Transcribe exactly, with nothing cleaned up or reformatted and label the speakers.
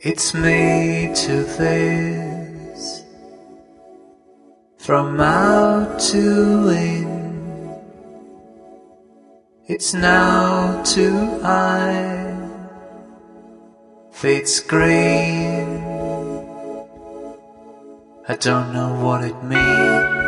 Speaker 1: It's made to this, from out to in. It's now to I, fate's green. I don't know what it means.